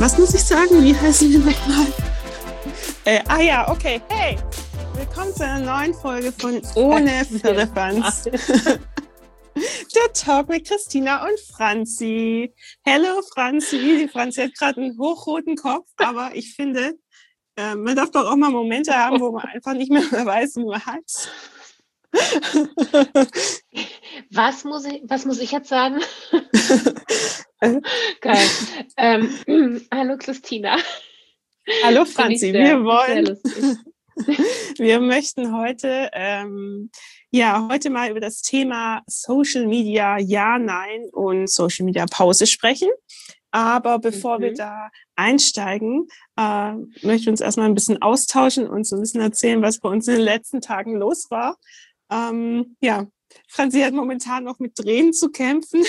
Was muss ich sagen? Wie heißen wir nochmal? Ja, okay. Hey, willkommen zu einer neuen Folge von Ohne Firlefanz. Der Talk mit Christina und Franzi. Hello Franzi. Franzi hat gerade einen hochroten Kopf, aber ich finde, man darf doch auch mal Momente haben, wo man einfach nicht mehr weiß, wie man heißt. Was muss ich jetzt sagen? Geil. Hallo Christina. Hallo Franzi, wir möchten heute heute mal über das Thema Social Media Ja, Nein und Social Media Pause sprechen. Aber bevor wir da einsteigen, möchten wir uns erstmal ein bisschen austauschen und so ein bisschen erzählen, was bei uns in den letzten Tagen los war. Franzi hat momentan noch mit Tränen zu kämpfen.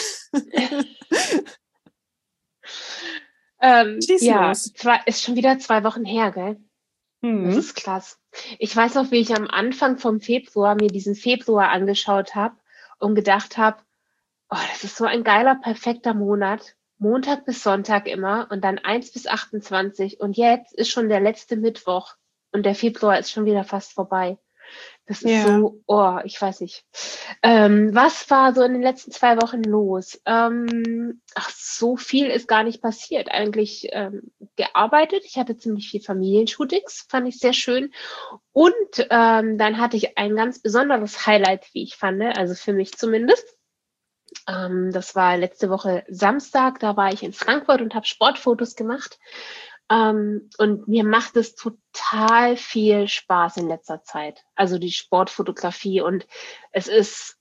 Ist schon wieder 2 Wochen her, gell? Das ist krass. Ich weiß noch, wie ich am Anfang vom Februar mir diesen Februar angeschaut habe und gedacht habe, oh, das ist so ein geiler, perfekter Monat. Montag bis Sonntag immer und dann 1 bis 28. Und jetzt ist schon der letzte Mittwoch und der Februar ist schon wieder fast vorbei. Das ist so, ich weiß nicht. Was war so in den letzten 2 Wochen los? So viel ist gar nicht passiert. Eigentlich gearbeitet. Ich hatte ziemlich viel Familienshootings, fand ich sehr schön. Und dann hatte ich ein ganz besonderes Highlight, wie ich fand, also für mich zumindest. Das war letzte Woche Samstag, da war ich in Frankfurt und habe Sportfotos gemacht. Und mir macht es total viel Spaß in letzter Zeit. Also die Sportfotografie und es ist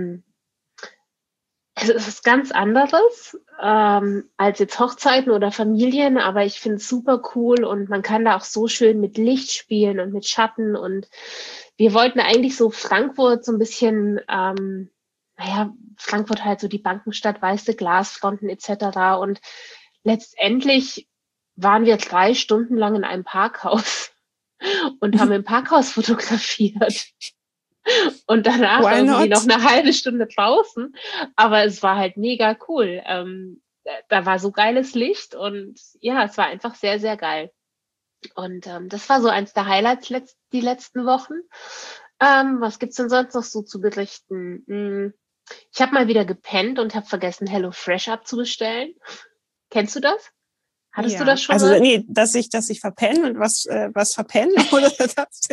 was ganz anderes als jetzt Hochzeiten oder Familien, aber ich finde es super cool und man kann da auch so schön mit Licht spielen und mit Schatten und wir wollten eigentlich so Frankfurt so ein bisschen, Frankfurt halt so die Bankenstadt, weiße Glasfronten etc. Und letztendlich waren wir 3 Stunden lang in einem Parkhaus und haben im Parkhaus fotografiert. Und danach irgendwie noch eine halbe Stunde draußen. Aber es war halt mega cool. Da war so geiles Licht und ja, es war einfach sehr, sehr geil. Und das war so eins der Highlights die letzten Wochen. Was gibt's denn sonst noch so zu berichten? Ich habe mal wieder gepennt und habe vergessen, HelloFresh abzubestellen. Kennst du das? Hattest du das schon mal? Also nee, dass ich verpenne und was verpenne oder das?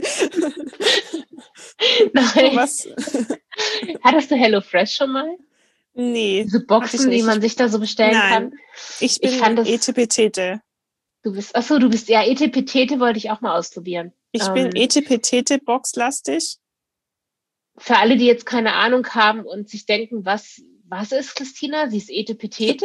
Nein. Was? Hattest du HelloFresh schon mal? Nee. Diese Boxen, die man sich da so bestellen kann? Ich bin Etepetete. Du bist Etepetete wollte ich auch mal ausprobieren. Ich bin Etepetete boxlastig. Für alle, die jetzt keine Ahnung haben und sich denken, was ist Christina? Sie ist Etepetete?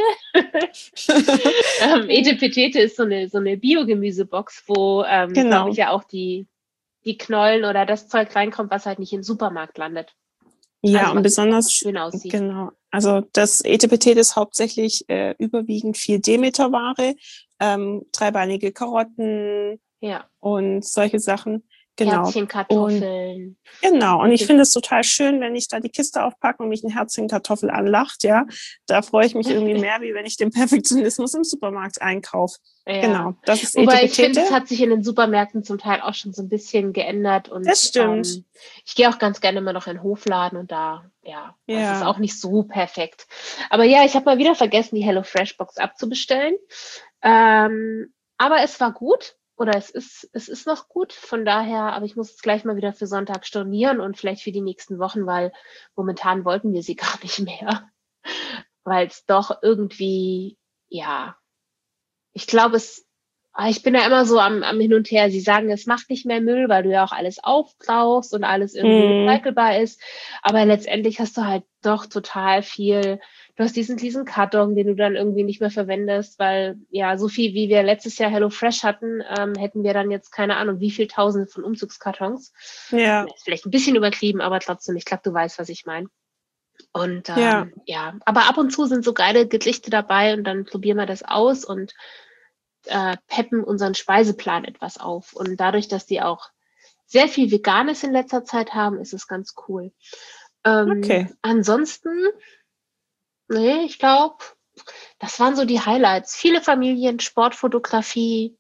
Etepetete ist so eine Biogemüsebox, wo, glaube ich, ja auch die Knollen oder das Zeug reinkommt, was halt nicht im Supermarkt landet. Ja, also, und besonders schön aussieht. Genau. Also das Etepetete ist hauptsächlich überwiegend viel Demeterware, dreibeinige Karotten und solche Sachen. Genau. Herzchenkartoffeln. Und ich finde es total schön, wenn ich da die Kiste aufpacke und mich ein Herzchenkartoffel anlacht, ja. Da freue ich mich irgendwie mehr, wie wenn ich den Perfektionismus im Supermarkt einkaufe. Ja. Genau, das ist Etepetete. Wobei ich finde, es hat sich in den Supermärkten zum Teil auch schon so ein bisschen geändert. Und, das stimmt. Ich gehe auch ganz gerne immer noch in den Hofladen und das ist auch nicht so perfekt. Aber ja, ich habe mal wieder vergessen, die HelloFresh-Box abzubestellen. Aber es war gut. Oder es ist noch gut, von daher, aber ich muss es gleich mal wieder für Sonntag stornieren und vielleicht für die nächsten Wochen, weil momentan wollten wir sie gar nicht mehr, weil es doch irgendwie, ich glaube ich bin ja immer so am Hin und Her. Sie sagen, es macht nicht mehr Müll, weil du ja auch alles aufbrauchst und alles irgendwie recycelbar ist, aber letztendlich hast du halt doch total viel. Du hast diesen Karton, den du dann irgendwie nicht mehr verwendest, weil so viel wie wir letztes Jahr HelloFresh hatten, hätten wir dann jetzt keine Ahnung, wie viel Tausende von Umzugskartons. Ja. Das ist vielleicht ein bisschen übertrieben, aber trotzdem, ich glaube, du weißt, was ich meine. Und aber ab und zu sind so geile Gerichte dabei und dann probieren wir das aus und peppen unseren Speiseplan etwas auf. Und dadurch, dass die auch sehr viel Veganes in letzter Zeit haben, ist es ganz cool. Ansonsten, ich glaube, das waren so die Highlights. Viele Familien, Sportfotografie.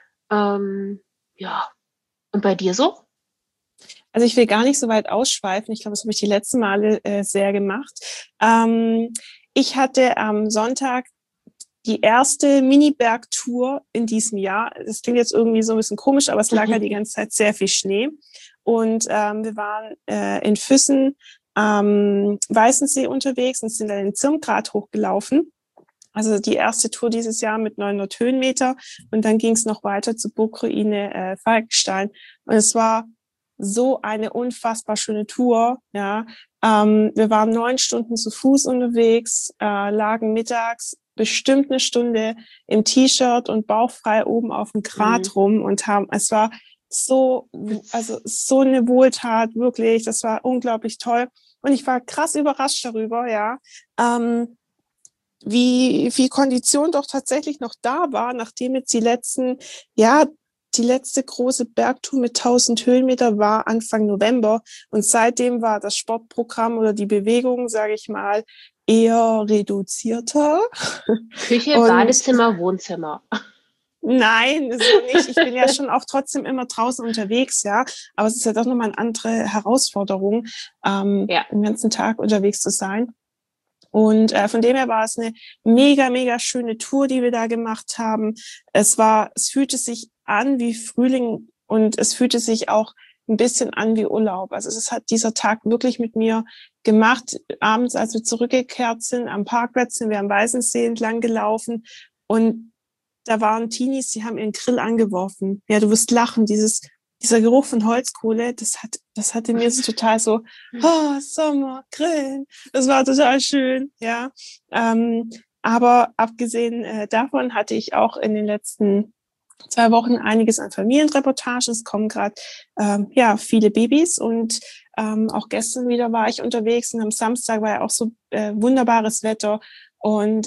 Ja. Und bei dir so? Also ich will gar nicht so weit ausschweifen. Ich glaube, das habe ich die letzten Male sehr gemacht. Ich hatte am Sonntag die erste Mini-Bergtour in diesem Jahr. Das klingt jetzt irgendwie so ein bisschen komisch, aber es lag ja die ganze Zeit sehr viel Schnee. Und wir waren in Füssen am Weißensee unterwegs und sind dann den Zirmgrat hochgelaufen. Also die erste Tour dieses Jahr mit 900 Höhenmeter. Und dann ging es noch weiter zur Burgruine Falkenstein. Und es war so eine unfassbar schöne Tour. Ja, wir waren 9 Stunden zu Fuß unterwegs, lagen mittags bestimmt eine Stunde im T-Shirt und bauchfrei oben auf dem Grat rum und es war so eine Wohltat, wirklich. Das war unglaublich toll. Und ich war krass überrascht darüber, ja, wie viel Kondition doch tatsächlich noch da war, nachdem jetzt die letzte große Bergtour mit 1000 Höhenmeter war Anfang November. Und seitdem war das Sportprogramm oder die Bewegung, sage ich mal, eher reduzierter. Küche, Badezimmer, Wohnzimmer. Nein, so nicht. Ich bin ja schon auch trotzdem immer draußen unterwegs, ja. Aber es ist ja doch nochmal eine andere Herausforderung, den ganzen Tag unterwegs zu sein. Und von dem her war es eine mega, mega schöne Tour, die wir da gemacht haben. Es fühlte sich an wie Frühling und es fühlte sich auch ein bisschen an wie Urlaub. Also es hat dieser Tag wirklich mit mir gemacht. Abends, als wir zurückgekehrt sind, am Parkplatz sind wir am Weißensee entlang gelaufen und da waren Teenies, die haben ihren Grill angeworfen. Ja, du wirst lachen, dieser Geruch von Holzkohle, das hatte mir so total so, Sommer, Grillen, das war total schön, ja. Aber abgesehen davon hatte ich auch in den letzten 2 Wochen einiges an Familienreportagen. Es kommen gerade viele Babys und auch gestern wieder war ich unterwegs und am Samstag war ja auch so wunderbares Wetter und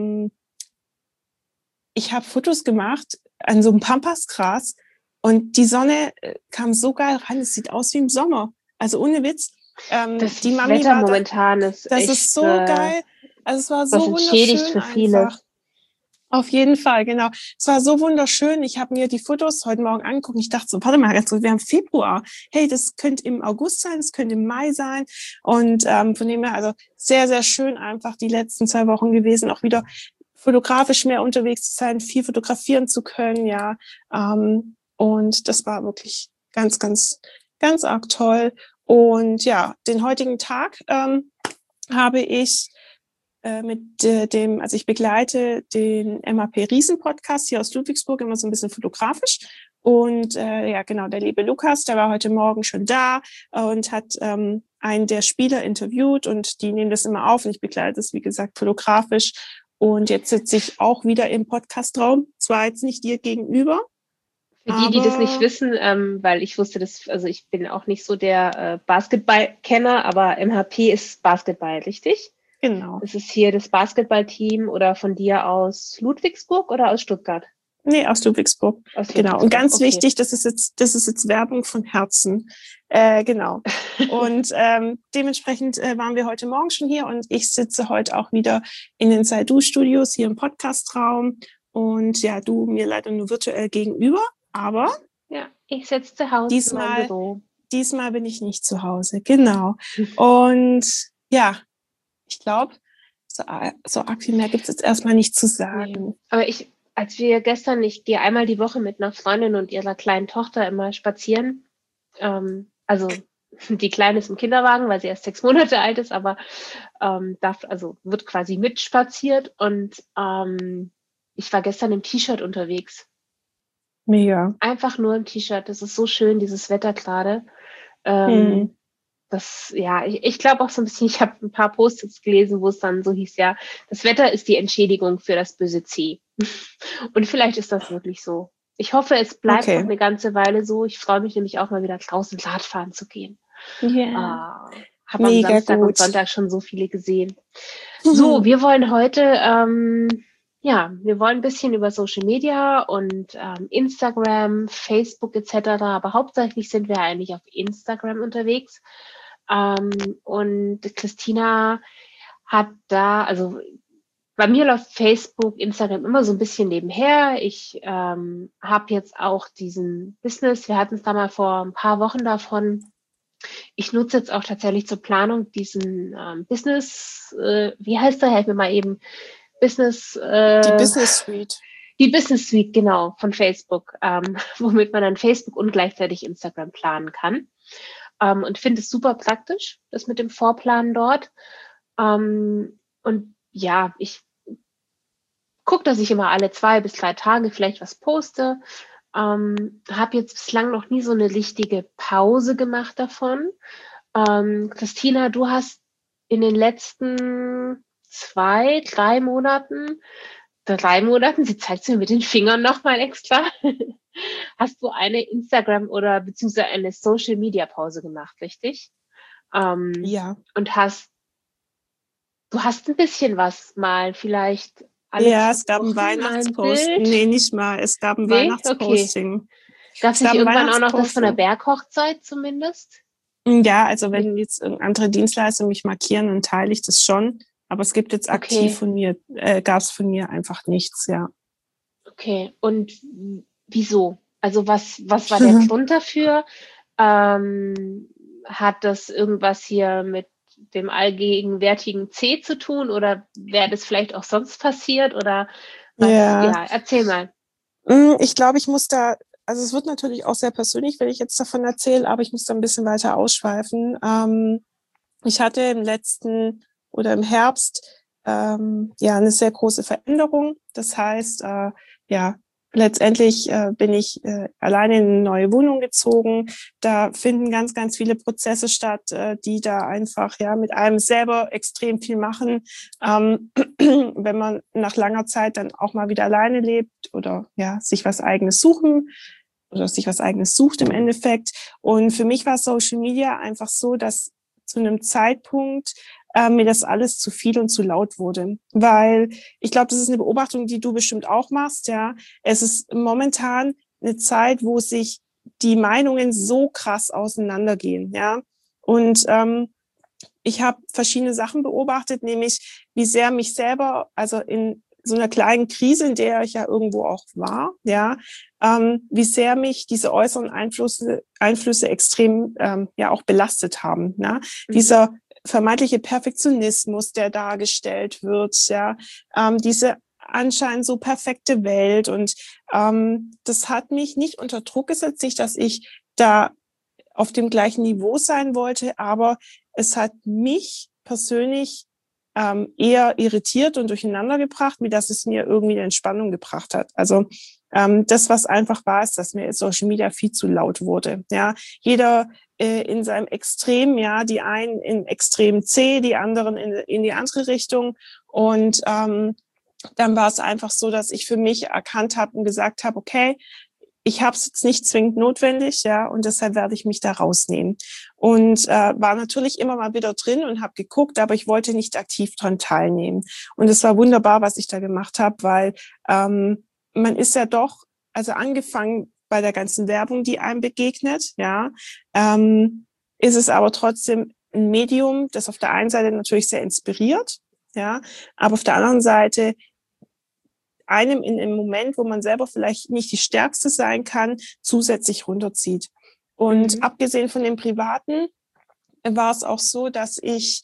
ich habe Fotos gemacht an so einem Pampasgras und die Sonne kam so geil rein. Es sieht aus wie im Sommer. Also ohne Witz. Die Mami Wetter momentan ist das echt, ist so geil. Also es war so wunderschön für viele. einfach. Auf jeden Fall, genau. Es war so wunderschön. Ich habe mir die Fotos heute Morgen angeguckt. Ich dachte so, warte mal, wir haben Februar. Hey, das könnte im August sein, das könnte im Mai sein. Und von dem her, also sehr, sehr schön einfach die letzten 2 Wochen gewesen. Auch wieder fotografisch mehr unterwegs zu sein, viel fotografieren zu können, ja. Und das war wirklich ganz, ganz, ganz arg toll. Und ja, den heutigen Tag habe ich also ich begleite den MAP Riesen Podcast hier aus Ludwigsburg immer so ein bisschen fotografisch. Und genau, der liebe Lukas, der war heute Morgen schon da und hat einen der Spieler interviewt und die nehmen das immer auf und ich begleite das, wie gesagt, fotografisch. Und jetzt sitze ich auch wieder im Podcastraum, zwar jetzt nicht dir gegenüber. Für die das nicht wissen, weil ich wusste das, also ich bin auch nicht so der Basketball-Kenner, aber MHP ist Basketball, richtig? Genau. Ist es hier das Basketballteam oder von dir aus Ludwigsburg oder aus Stuttgart? Nee, aus Ludwigsburg. Genau. Und ganz wichtig, das ist jetzt Werbung von Herzen. Genau. Und dementsprechend waren wir heute Morgen schon hier und ich sitze heute auch wieder in den Saidu-Studios hier im Podcastraum. Und ja, du mir leider nur virtuell gegenüber, aber ja, ich sitze zu Hause in meinem Büro. Diesmal bin ich nicht zu Hause, genau. Und ja, ich glaube, so arg viel mehr gibt es jetzt erstmal nicht zu sagen. Nee. Aber ich gehe einmal die Woche mit einer Freundin und ihrer kleinen Tochter immer spazieren. Also die Kleine ist im Kinderwagen, weil sie erst 6 Monate alt ist, aber wird quasi mitspaziert. Und ich war gestern im T-Shirt unterwegs. Mega. Einfach nur im T-Shirt. Das ist so schön, dieses Wetter gerade. Ich glaube auch so ein bisschen, ich habe ein paar Post-its gelesen, wo es dann so hieß, ja, das Wetter ist die Entschädigung für das böse C. Und vielleicht ist das wirklich so. Ich hoffe, es bleibt noch eine ganze Weile so. Ich freue mich nämlich auch mal wieder draußen Radfahren zu gehen. Yeah. Habe am Samstag und Sonntag schon so viele gesehen. So, wir wollen heute, wir wollen ein bisschen über Social Media und Instagram, Facebook etc., aber hauptsächlich sind wir eigentlich auf Instagram unterwegs. Und Christina hat da, also bei mir läuft Facebook, Instagram immer so ein bisschen nebenher. Ich habe jetzt auch diesen Business, wir hatten es da mal vor ein paar Wochen davon. Ich nutze jetzt auch tatsächlich zur Planung diesen Business, wie heißt der? Helf mir mal eben. Die Business Suite. Die Business Suite, genau, von Facebook, womit man dann Facebook und gleichzeitig Instagram planen kann. Und finde es super praktisch, das mit dem Vorplanen dort. Und ja, ich gucke, dass ich immer alle 2 bis 3 Tage vielleicht was poste. Habe jetzt bislang noch nie so eine richtige Pause gemacht davon. Christina, du hast in den letzten 2, 3 Monaten, sie zeigt es mir mit den Fingern nochmal extra, hast du eine Instagram- oder beziehungsweise eine Social-Media-Pause gemacht, richtig? Ja. Und du hast ein bisschen was mal vielleicht Ja, es gab ein Weihnachtsposting. Nee, nicht mal. Es gab ein Weihnachtsposting. Okay. Gab es nicht irgendwann auch noch das von der Berghochzeit zumindest? Ja, also wenn jetzt andere Dienstleister mich markieren, dann teile ich das schon. Aber es gibt jetzt aktiv von mir, gab es von mir einfach nichts, ja. Okay, und wieso? Also was war der Grund dafür? Hat das irgendwas hier mit dem allgegenwärtigen C zu tun oder wäre das vielleicht auch sonst passiert oder was? Ja, erzähl mal. Ich glaube, ich muss da, also es wird natürlich auch sehr persönlich, wenn ich jetzt davon erzähle, aber ich muss da ein bisschen weiter ausschweifen. Ich hatte im Herbst eine sehr große Veränderung. Das heißt, letztendlich bin ich alleine in eine neue Wohnung gezogen. Da finden ganz, ganz viele Prozesse statt, die da einfach mit einem selber extrem viel machen. Wenn man nach langer Zeit dann auch mal wieder alleine lebt oder sich was Eigenes suchen oder sich was Eigenes sucht im Endeffekt. Und für mich war Social Media einfach so, dass zu einem Zeitpunkt mir das alles zu viel und zu laut wurde. Weil ich glaube, das ist eine Beobachtung, die du bestimmt auch machst, ja. Es ist momentan eine Zeit, wo sich die Meinungen so krass auseinandergehen, ja. Und ich habe verschiedene Sachen beobachtet, nämlich wie sehr mich selber, also in so einer kleinen Krise, in der ich ja irgendwo auch war, wie sehr mich diese äußeren Einflüsse extrem auch belastet haben. Ne? Dieser vermeintliche Perfektionismus, der dargestellt wird, diese anscheinend so perfekte Welt. Und das hat mich nicht unter Druck gesetzt, nicht, dass ich da auf dem gleichen Niveau sein wollte, aber es hat mich persönlich eher irritiert und durcheinander gebracht, wie dass es mir irgendwie eine Entspannung gebracht hat. Also das, was einfach war, ist, dass mir Social Media viel zu laut wurde. Ja, jeder in seinem Extrem, die einen in Extrem C, die anderen in die andere Richtung. Und dann war es einfach so, dass ich für mich erkannt habe und gesagt habe, okay, ich habe es jetzt nicht zwingend notwendig, und deshalb werde ich mich da rausnehmen. Und war natürlich immer mal wieder drin und habe geguckt, aber ich wollte nicht aktiv dran teilnehmen. Und es war wunderbar, was ich da gemacht habe, weil man ist ja doch, also angefangen bei der ganzen Werbung, die einem begegnet, ist es aber trotzdem ein Medium, das auf der einen Seite natürlich sehr inspiriert, aber auf der anderen Seite einem in einem Moment, wo man selber vielleicht nicht die Stärkste sein kann, zusätzlich runterzieht. Und abgesehen von dem Privaten war es auch so, dass ich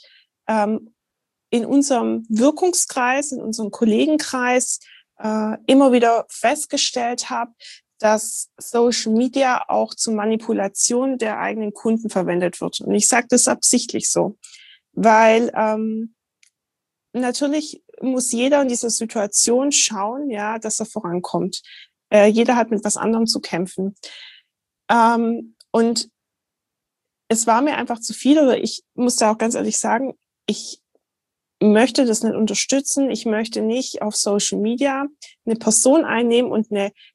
in unserem Wirkungskreis, in unserem Kollegenkreis immer wieder festgestellt habe, dass Social Media auch zur Manipulation der eigenen Kunden verwendet wird. Und ich sage das absichtlich so, weil natürlich muss jeder in dieser Situation schauen, dass er vorankommt. Jeder hat mit was anderem zu kämpfen. Und es war mir einfach zu viel, oder ich muss da auch ganz ehrlich sagen, ich möchte das nicht unterstützen. Ich möchte nicht auf Social Media eine Person einnehmen und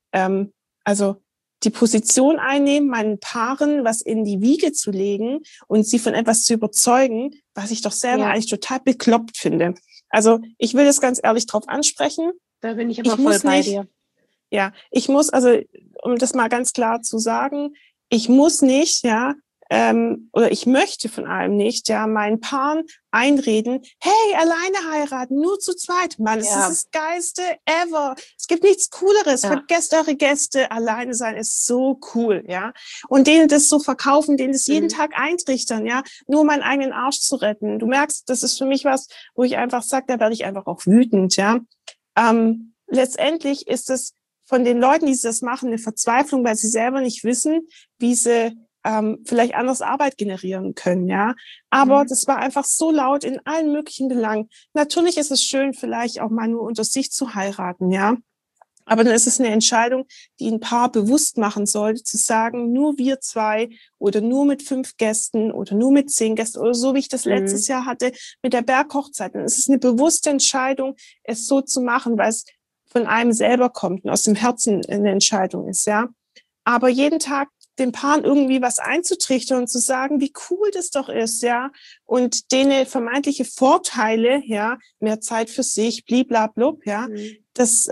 die Position einnehmen, meinen Paaren was in die Wiege zu legen und sie von etwas zu überzeugen, was ich doch selber eigentlich total bekloppt finde. Also ich will das ganz ehrlich drauf ansprechen. Da bin ich aber voll bei dir. Ja, ich muss, also um das mal ganz klar zu sagen, ich muss nicht oder ich möchte von allem nicht, ja, meinen Paaren einreden, hey, alleine heiraten, nur zu zweit. Mann, das ist das Geilste ever. Es gibt nichts Cooleres. Vergesst eure Gäste. Alleine sein ist so cool, ja. Und denen das so verkaufen, denen das jeden Tag eintrichtern, ja, nur meinen eigenen Arsch zu retten. Du merkst, das ist für mich was, wo ich einfach sage, da werde ich einfach auch wütend, ja. Letztendlich ist es von den Leuten, die das machen, eine Verzweiflung, weil sie selber nicht wissen, wie sie vielleicht anders Arbeit generieren können, ja. Aber das war einfach so laut in allen möglichen Belangen. Natürlich ist es schön, vielleicht auch mal nur unter sich zu heiraten, ja. Aber dann ist es eine Entscheidung, die ein Paar bewusst machen sollte, zu sagen, nur wir zwei oder nur mit 5 Gästen oder nur mit 10 Gästen oder so, wie ich das letztes Jahr hatte mit der Berghochzeit. Dann ist es eine bewusste Entscheidung, es so zu machen, weil es von einem selber kommt und aus dem Herzen eine Entscheidung ist, ja. Aber jeden Tag den Paaren irgendwie was einzutrichtern und zu sagen, wie cool das doch ist, ja, und denen vermeintliche Vorteile, ja, mehr Zeit für sich, bliblablub, ja, das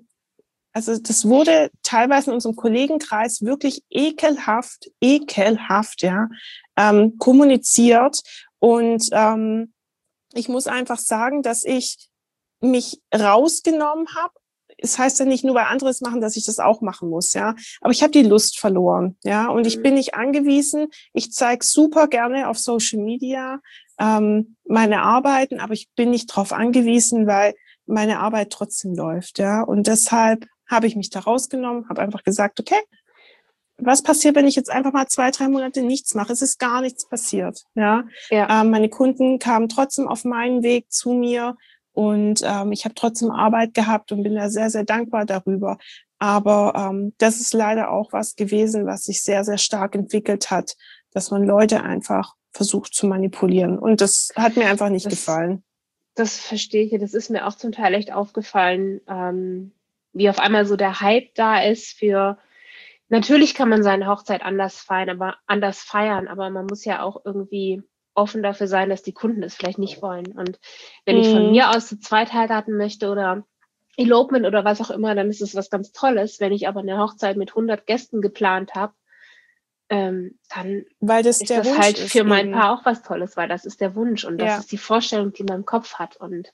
wurde teilweise in unserem Kollegenkreis wirklich ekelhaft, ja, kommuniziert. Und ich muss einfach sagen, dass ich mich rausgenommen habe. Es heißt ja nicht nur, weil andere es machen, dass ich das auch machen muss, ja. Aber ich habe die Lust verloren, ja. Und ich bin nicht angewiesen. Ich zeige super gerne auf Social Media meine Arbeiten, aber ich bin nicht drauf angewiesen, weil meine Arbeit trotzdem läuft, ja. Und deshalb habe ich mich da rausgenommen, habe einfach gesagt, okay, was passiert, wenn ich jetzt einfach mal 2, 3 Monate nichts mache? Es ist gar nichts passiert, ja. Meine Kunden kamen trotzdem auf meinen Weg zu mir. Und ich habe trotzdem Arbeit gehabt und bin da sehr, sehr dankbar darüber. Aber das ist leider auch was gewesen, was sich sehr, sehr stark entwickelt hat, dass man Leute einfach versucht zu manipulieren. Und das hat mir einfach nicht gefallen. Das verstehe ich. Das ist mir auch zum Teil echt aufgefallen, wie auf einmal so der Hype da ist für, natürlich kann man seine Hochzeit anders feiern, aber man muss ja auch irgendwie offen dafür sein, dass die Kunden es vielleicht nicht wollen. Und wenn ich von mir aus zu zweit heiraten möchte oder Elopement oder was auch immer, dann ist es was ganz Tolles. Wenn ich aber eine Hochzeit mit 100 Gästen geplant habe, dann ist das halt für mein Paar auch was Tolles, weil das ist der Wunsch und das ist die Vorstellung, die man im Kopf hat. Und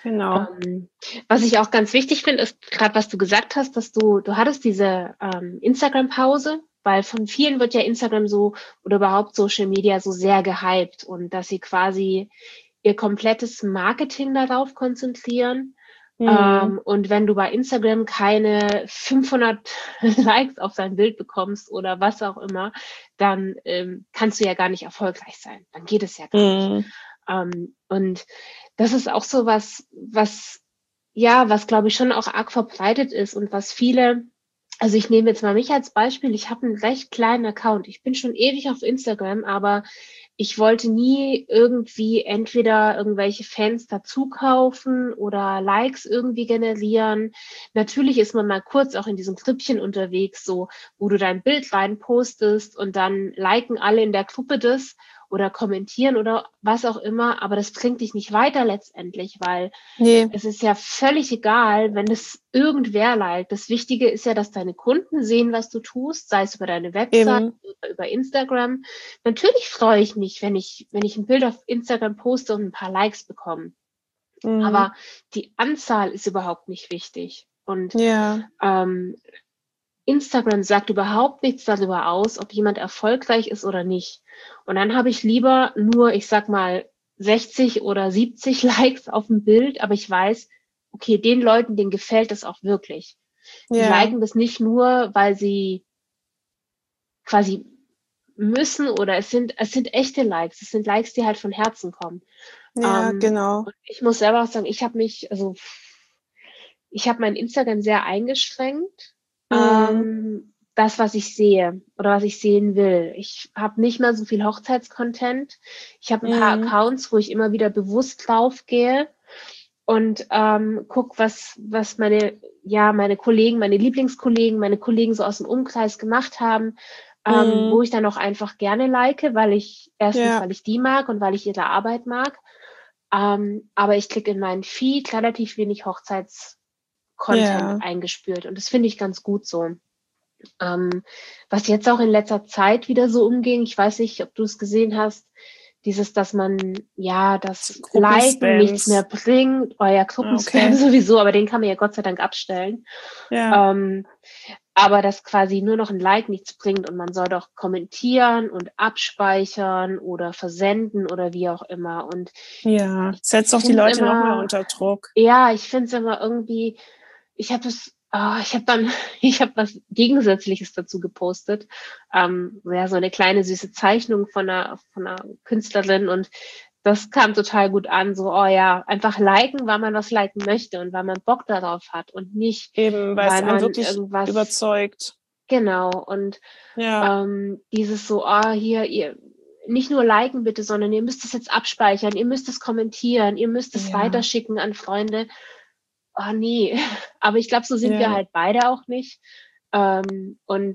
was ich auch ganz wichtig finde, ist gerade, was du gesagt hast, dass du hattest diese Instagram-Pause, weil von vielen wird ja Instagram so oder überhaupt Social Media so sehr gehypt und dass sie quasi ihr komplettes Marketing darauf konzentrieren. Und wenn du bei Instagram keine 500 Likes auf dein Bild bekommst oder was auch immer, dann kannst du ja gar nicht erfolgreich sein. Dann geht es ja gar nicht. Und das ist auch so was glaube ich schon auch arg verbreitet ist und was viele, also ich nehme jetzt mal mich als Beispiel, ich habe einen recht kleinen Account. Ich bin schon ewig auf Instagram, aber ich wollte nie irgendwie entweder irgendwelche Fans dazu kaufen oder Likes irgendwie generieren. Natürlich ist man mal kurz auch in diesem Grüppchen unterwegs, so, wo du dein Bild rein postest und dann liken alle in der Gruppe das oder kommentieren oder was auch immer, aber das bringt dich nicht weiter letztendlich, weil es ist ja völlig egal, wenn es irgendwer liked. Das Wichtige ist ja, dass deine Kunden sehen, was du tust, sei es über deine Website oder über Instagram. Natürlich freue ich mich, wenn ich ein Bild auf Instagram poste und ein paar Likes bekomme. Aber die Anzahl ist überhaupt nicht wichtig. Und Instagram sagt überhaupt nichts darüber aus, ob jemand erfolgreich ist oder nicht. Und dann habe ich lieber nur, ich sag mal, 60 oder 70 Likes auf dem Bild, aber ich weiß, okay, den Leuten, denen gefällt das auch wirklich. Die liken das nicht nur, weil sie quasi müssen oder es sind echte Likes. Es sind Likes, die halt von Herzen kommen. Genau. Und ich muss selber auch sagen, ich habe mein Instagram sehr eingeschränkt. Das, was ich sehe oder was ich sehen will. Ich habe nicht mehr so viel Hochzeitscontent. Ich habe ein paar Accounts, wo ich immer wieder bewusst draufgehe und guck, was meine Kollegen, meine Lieblingskollegen, meine Kollegen so aus dem Umkreis gemacht haben, wo ich dann auch einfach gerne like, weil ich die mag und weil ich ihre Arbeit mag. Aber ich kriege in meinen Feed relativ wenig Hochzeitscontent eingespült und das finde ich ganz gut so. Was jetzt auch in letzter Zeit wieder so umging, ich weiß nicht, ob du es gesehen hast, dass man, das Liken nichts mehr bringt, Gruppenspam sowieso, aber den kann man ja Gott sei Dank abstellen. Ja. Aber dass quasi nur noch ein Like nichts bringt und man soll doch kommentieren und abspeichern oder versenden oder wie auch immer. Und ja, setzt doch die Leute noch mehr unter Druck. Ja, ich finde es immer irgendwie, ich habe was Gegensätzliches dazu gepostet. So eine kleine süße Zeichnung von einer Künstlerin und das kam total gut an. So, einfach liken, weil man was liken möchte und weil man Bock darauf hat und nicht, eben, weil es man wirklich irgendwas überzeugt. Genau. Und dieses so, hier, ihr nicht nur liken bitte, sondern ihr müsst es jetzt abspeichern, ihr müsst es kommentieren, ihr müsst es weiterschicken an Freunde. Oh nee, aber ich glaube, so sind wir halt beide auch nicht. Und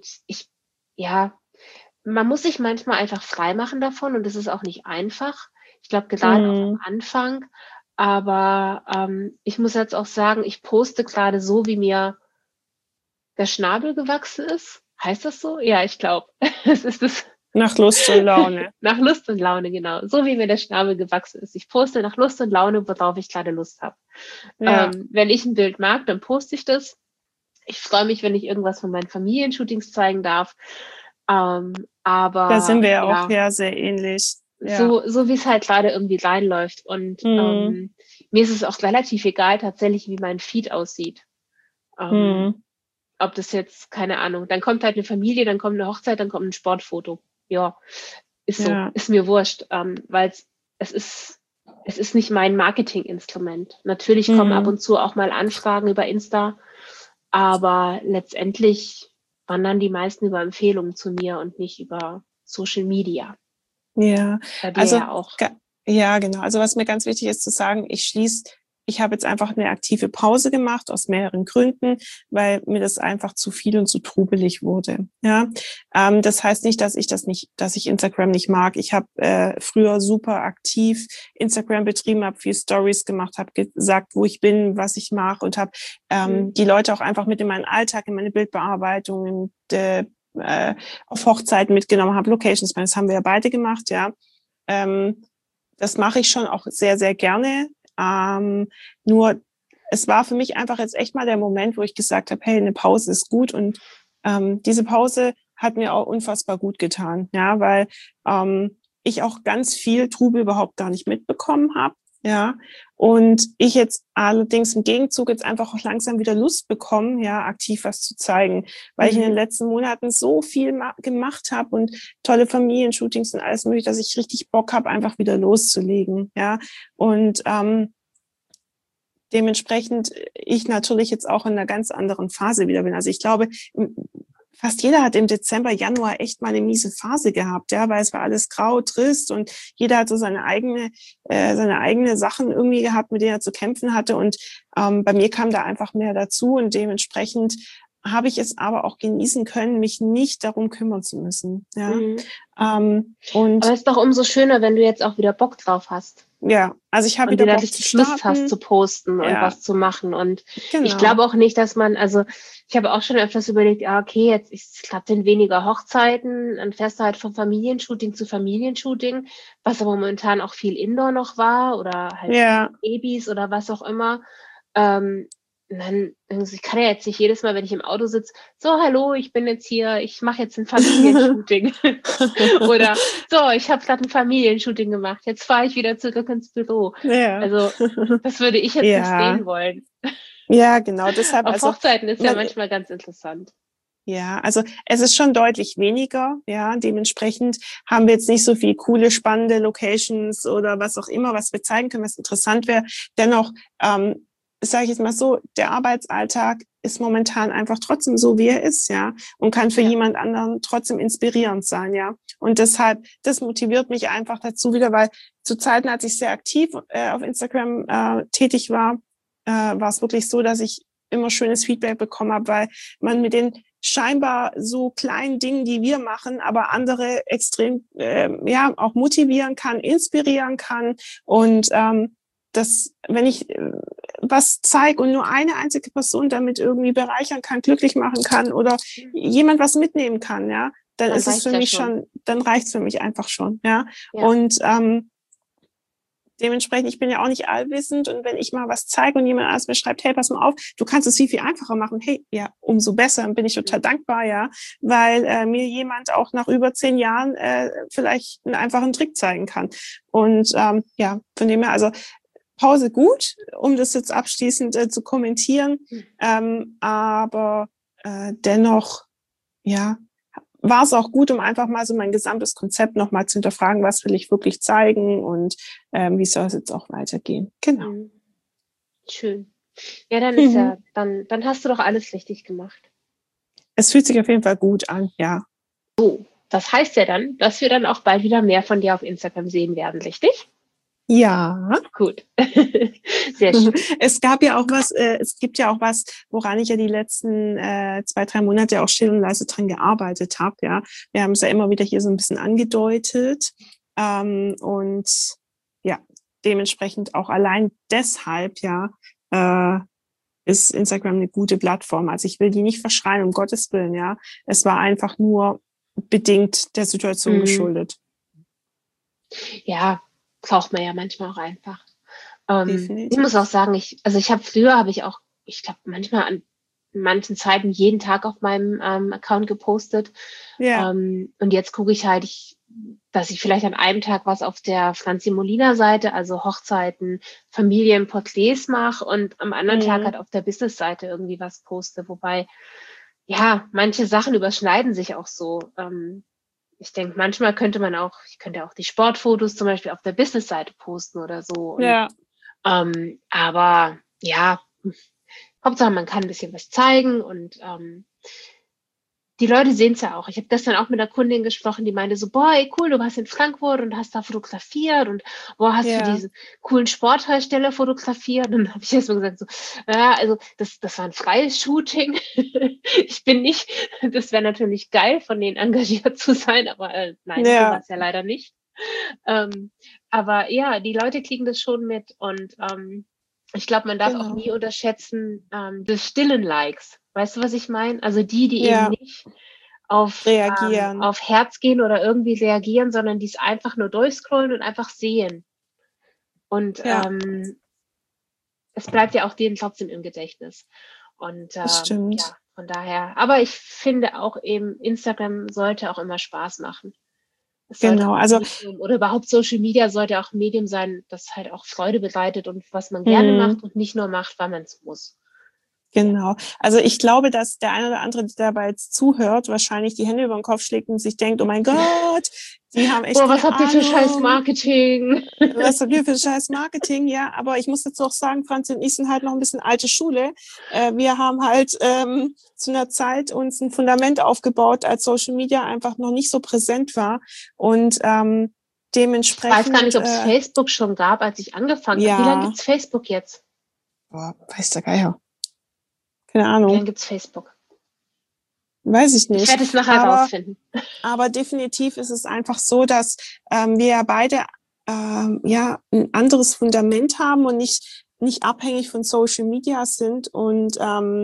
man muss sich manchmal einfach frei machen davon und das ist auch nicht einfach. Ich glaube, gerade auch am Anfang. Aber ich muss jetzt auch sagen, ich poste gerade so, wie mir der Schnabel gewachsen ist. Heißt das so? Ja, ich glaube. Es ist das. Nach Lust und Laune. Nach Lust und Laune, genau. So wie mir der Schnabel gewachsen ist. Ich poste nach Lust und Laune, worauf ich gerade Lust habe. Ja. Wenn ich ein Bild mag, dann poste ich das. Ich freue mich, wenn ich irgendwas von meinen Familienshootings zeigen darf. Aber da sind wir ja auch sehr ähnlich. Ja. So wie es halt gerade irgendwie reinläuft. Und mir ist es auch relativ egal tatsächlich, wie mein Feed aussieht. Ob das jetzt, keine Ahnung, dann kommt halt eine Familie, dann kommt eine Hochzeit, dann kommt ein Sportfoto. Ja, ist so, ist mir wurscht, weil es ist nicht mein Marketinginstrument. Natürlich kommen ab und zu auch mal Anfragen über Insta, aber letztendlich wandern die meisten über Empfehlungen zu mir und nicht über Social Media. Ja, also auch. Ja, genau. Also was mir ganz wichtig ist zu sagen, ich habe jetzt einfach eine aktive Pause gemacht aus mehreren Gründen, weil mir das einfach zu viel und zu trubelig wurde. Ja, das heißt nicht, dass ich Instagram nicht mag. Ich habe früher super aktiv Instagram betrieben, habe viel Stories gemacht, habe gesagt, wo ich bin, was ich mache und habe die Leute auch einfach mit in meinen Alltag, in meine Bildbearbeitung, auf Hochzeiten mitgenommen, habe Locations, das haben wir ja beide gemacht, ja. Das mache ich schon auch sehr, sehr gerne. Nur es war für mich einfach jetzt echt mal der Moment, wo ich gesagt habe, hey, eine Pause ist gut und diese Pause hat mir auch unfassbar gut getan, ja, weil ich auch ganz viel Trubel überhaupt gar nicht mitbekommen habe, ja, und ich jetzt allerdings im Gegenzug jetzt einfach auch langsam wieder Lust bekommen, ja, aktiv was zu zeigen, weil ich in den letzten Monaten so viel gemacht habe und tolle Familienshootings und alles mögliche, dass ich richtig Bock habe, einfach wieder loszulegen, ja, und dementsprechend ich natürlich jetzt auch in einer ganz anderen Phase wieder bin. Also ich glaube, fast jeder hat im Dezember, Januar echt mal eine miese Phase gehabt, ja, weil es war alles grau, trist und jeder hat so seine eigene Sachen irgendwie gehabt, mit denen er zu kämpfen hatte und bei mir kam da einfach mehr dazu und dementsprechend habe ich es aber auch genießen können, mich nicht darum kümmern zu müssen, ja. Und aber es ist doch umso schöner, wenn du jetzt auch wieder Bock drauf hast. Ja, also ich habe wieder Bock zu starten. Lust hast zu posten und was zu machen. Und ich glaube auch nicht, dass ich habe auch schon öfters überlegt, okay, jetzt ich glaube, sind weniger Hochzeiten, dann fährst du halt von Familienshooting zu Familienshooting, was aber momentan auch viel Indoor noch war oder halt Babys oder was auch immer. Und dann, ich kann ja jetzt nicht jedes Mal, wenn ich im Auto sitze, so, hallo, ich bin jetzt hier, ich mache jetzt ein Familienshooting. Oder, so, ich habe gerade ein Familienshooting gemacht, jetzt fahre ich wieder zurück ins Büro. Ja. Also, das würde ich jetzt nicht sehen wollen. Ja, genau, deshalb. Auf Hochzeiten ist ja manchmal ganz interessant. Ja, also es ist schon deutlich weniger, ja, dementsprechend haben wir jetzt nicht so viel coole, spannende Locations oder was auch immer, was wir zeigen können, was interessant wäre. Dennoch, sage ich jetzt mal so, der Arbeitsalltag ist momentan einfach trotzdem so, wie er ist, ja, und kann für jemand anderen trotzdem inspirierend sein, ja. Und deshalb, das motiviert mich einfach dazu wieder, weil zu Zeiten, als ich sehr aktiv auf Instagram tätig war, war es wirklich so, dass ich immer schönes Feedback bekommen habe, weil man mit den scheinbar so kleinen Dingen, die wir machen, aber andere extrem auch motivieren kann, inspirieren kann und dass wenn ich was zeige und nur eine einzige Person damit irgendwie bereichern kann, glücklich machen kann oder jemand was mitnehmen kann, ja, dann ist es für mich schon, dann reicht es für mich einfach schon, ja. Und dementsprechend, ich bin ja auch nicht allwissend und wenn ich mal was zeige und jemand anders mir schreibt, hey, pass mal auf, du kannst es viel, viel einfacher machen. Hey, ja, umso besser, dann bin ich total dankbar, ja, weil mir jemand auch nach über 10 Jahren vielleicht einen einfachen Trick zeigen kann. Und von dem her, also Pause gut, um das jetzt abschließend zu kommentieren, aber dennoch, ja, war es auch gut, um einfach mal so mein gesamtes Konzept nochmal zu hinterfragen, was will ich wirklich zeigen und wie soll es jetzt auch weitergehen. Genau. Schön. Ja, dann ist dann hast du doch alles richtig gemacht. Es fühlt sich auf jeden Fall gut an, ja. So, das heißt ja dann, dass wir dann auch bald wieder mehr von dir auf Instagram sehen werden, richtig? Ja. Gut. Sehr schön. Es gibt ja auch was, woran ich ja die letzten 2-3 Monate auch still und leise dran gearbeitet habe, ja. Wir haben es ja immer wieder hier so ein bisschen angedeutet. Und ja, dementsprechend auch allein deshalb, ist Instagram eine gute Plattform. Also ich will die nicht verschreien, um Gottes Willen, ja. Es war einfach nur bedingt der Situation geschuldet. Ja, braucht man ja manchmal auch einfach. Ich muss auch sagen, ich habe ich glaube, manchmal an manchen Zeiten jeden Tag auf meinem Account gepostet. Ja. Und jetzt gucke ich halt, dass ich vielleicht an einem Tag was auf der Franzi Molina Seite, also Hochzeiten, Familienporträts mache und am anderen Tag halt auf der Business Seite irgendwie was poste. Wobei, ja, manche Sachen überschneiden sich auch so. Ich denke, manchmal ich könnte auch die Sportfotos zum Beispiel auf der Business-Seite posten oder so. Und, Ja. Aber ja, Hauptsache man kann ein bisschen was zeigen und die Leute sehen es ja auch. Ich habe gestern auch mit einer Kundin gesprochen, die meinte so, boah, ey, cool, du warst in Frankfurt und hast da fotografiert und boah, hast du diesen coolen Sporthersteller fotografiert? Und dann habe ich erst mal gesagt, so, ja, also das war ein freies Shooting. Ich bin nicht, das wäre natürlich geil, von denen engagiert zu sein, aber nein, so war es ja leider nicht. Aber ja, die Leute kriegen das schon mit und ich glaube, man darf auch nie unterschätzen, des stillen Likes. Weißt du, was ich meine? Also die eben nicht auf Herz gehen oder irgendwie reagieren, sondern die es einfach nur durchscrollen und einfach sehen. Und es bleibt ja auch denen trotzdem im Gedächtnis. Und das stimmt. ja, von daher. Aber ich finde auch eben, Instagram sollte auch immer Spaß machen. Genau, also oder überhaupt Social Media sollte auch ein Medium sein, das halt auch Freude bereitet und was man gerne macht und nicht nur macht, weil man es muss. Genau. Also ich glaube, dass der eine oder andere, der dabei jetzt zuhört, wahrscheinlich die Hände über den Kopf schlägt und sich denkt, oh mein Gott, die haben echt was habt ihr für scheiß Marketing? Was habt ihr für scheiß Marketing? Ja, aber ich muss jetzt auch sagen, Franzi und ich sind halt noch ein bisschen alte Schule. Wir haben halt zu einer Zeit uns ein Fundament aufgebaut, als Social Media einfach noch nicht so präsent war. Und dementsprechend... Ich weiß gar nicht, ob es Facebook schon gab, als ich angefangen habe. Wie lange gibt's Facebook jetzt? Boah, weiß der Geier. Keine Ahnung. Wie lange gibt's Facebook? Weiß ich nicht. Ich werde es nachher rausfinden. Aber definitiv ist es einfach so, dass wir ja beide ein anderes Fundament haben und nicht abhängig von Social Media sind und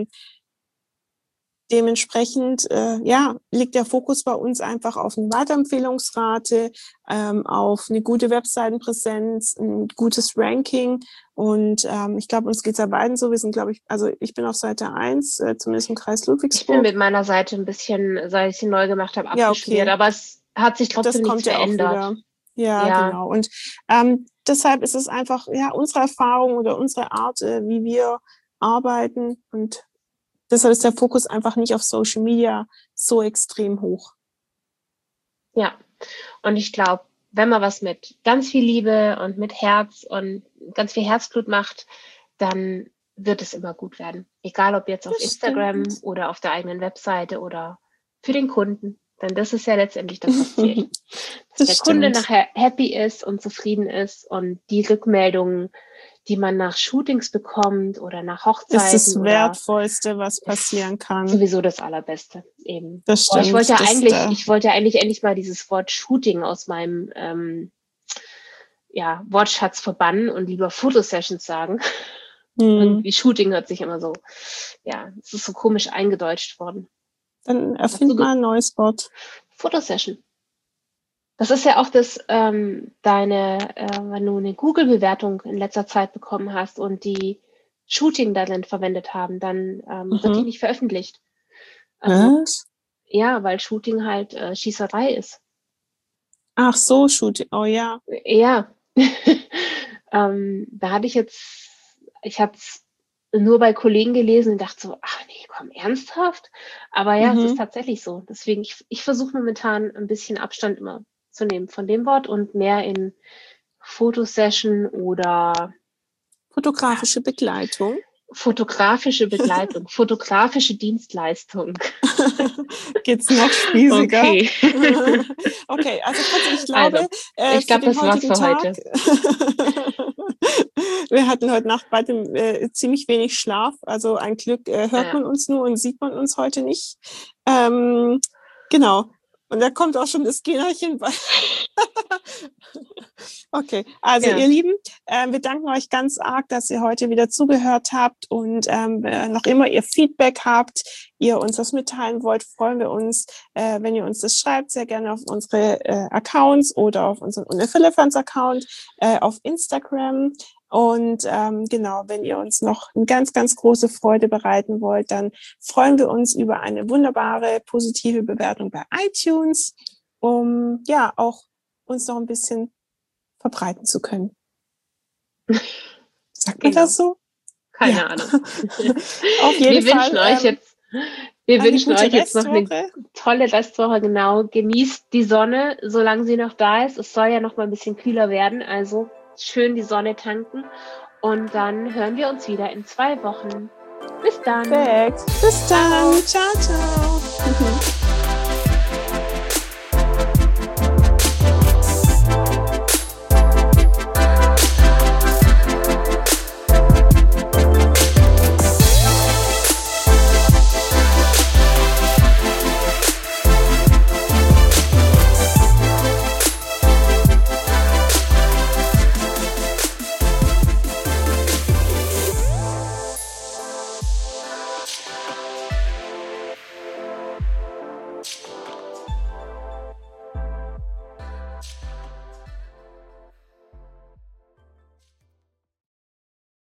dementsprechend liegt der Fokus bei uns einfach auf eine Weiterempfehlungsrate, auf eine gute Webseitenpräsenz, ein gutes Ranking und ich glaube, uns geht's ja beiden so. Wir sind, glaube ich, also ich bin auf Seite 1, zumindest im Kreis Ludwigsburg. Ich bin mit meiner Seite ein bisschen, seit ich sie neu gemacht habe, abgeschmiert, aber es hat sich trotzdem nichts verändert. Ja, genau. Und deshalb ist es einfach unsere Erfahrung oder unsere Art, wie wir arbeiten und deshalb ist der Fokus einfach nicht auf Social Media so extrem hoch. Ja, und ich glaube, wenn man was mit ganz viel Liebe und mit Herz und ganz viel Herzblut macht, dann wird es immer gut werden. Egal ob jetzt auf Instagram oder auf der eigenen Webseite oder für den Kunden. Denn das ist ja letztendlich das, was zählt. Dass der Kunde nachher happy ist und zufrieden ist und die Rückmeldungen, die man nach Shootings bekommt oder nach Hochzeiten. Das ist das Wertvollste, was passieren kann. Sowieso das Allerbeste eben. Das stimmt. Ich wollte ja eigentlich endlich mal dieses Wort Shooting aus meinem Wortschatz verbannen und lieber Fotosessions sagen. Irgendwie Shooting hört sich immer so, es ist so komisch eingedeutscht worden. Dann erfind mal ein neues Wort. Fotosession. Das ist ja auch das, wenn du eine Google-Bewertung in letzter Zeit bekommen hast und die Shooting darin verwendet haben, dann wird die nicht veröffentlicht. Was? Ja, weil Shooting halt Schießerei ist. Ach so, Shooting. Oh ja. Ja. Da hatte ich habe es nur bei Kollegen gelesen und dachte so, ach nee, komm, ernsthaft? Aber ja, es ist tatsächlich so. Deswegen, ich versuche momentan ein bisschen Abstand immer zu nehmen von dem Wort und mehr in Fotosession oder fotografische Begleitung. Fotografische Begleitung, fotografische Dienstleistung. Geht's noch spießiger? Okay. Okay, also ich glaube, ich glaube, das war's für heute. Wir hatten heute Nacht beide ziemlich wenig Schlaf. Also ein Glück hört man uns nur und sieht man uns heute nicht. Genau. Und da kommt auch schon das Generchen bei. Okay, also ihr Lieben, wir danken euch ganz arg, dass ihr heute wieder zugehört habt und noch immer ihr Feedback habt, ihr uns was mitteilen wollt, freuen wir uns, wenn ihr uns das schreibt, sehr gerne auf unsere Accounts oder auf unseren Unefirlefanz-Account auf Instagram. Und genau, wenn ihr uns noch eine ganz, ganz große Freude bereiten wollt, dann freuen wir uns über eine wunderbare, positive Bewertung bei iTunes, um auch uns noch ein bisschen verbreiten zu können. Sagt man das so? Keine Ahnung. Auf jeden Fall. Wir wünschen euch jetzt noch eine tolle Restwoche. Genau. Genießt die Sonne, solange sie noch da ist. Es soll ja noch mal ein bisschen kühler werden. Also schön die Sonne tanken. Und dann hören wir uns wieder in 2 Wochen. Bis dann. Perfekt. Bis dann. Ciao, ciao.